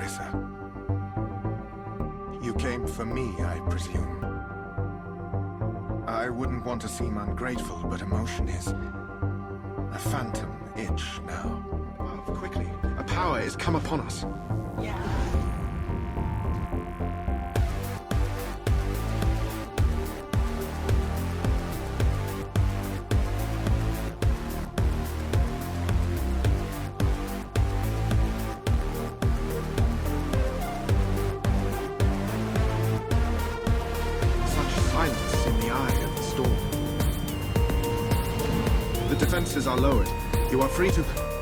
Clarissa. You came for me, I presume. I wouldn't want to seem ungrateful, but emotion is a phantom itch now. Move quickly. A power is come upon us. Silence in the eye of the storm. The defenses are lowered. You are free to...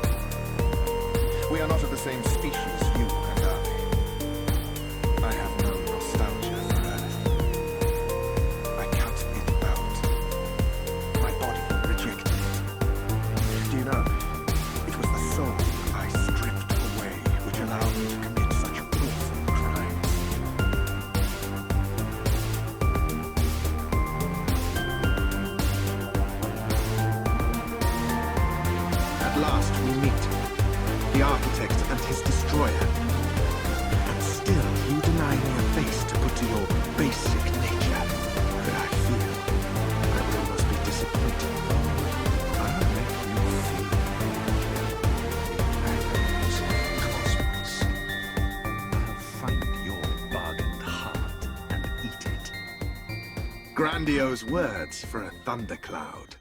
We are not of the same species, you and I. I have no nostalgia for Earth. I cut it out. My body rejected it. Do you know, it was the soul I stripped away which allowed me to commit such awful crimes. At last we meet. The architect and his destroyer. And still you deny me a face to put to your basic nature. Could I feel, I would almost be disappointed. I'll make you feel. Agonies of cosmos. I'll find your bug and heart and eat it. Grandiose words for a thundercloud.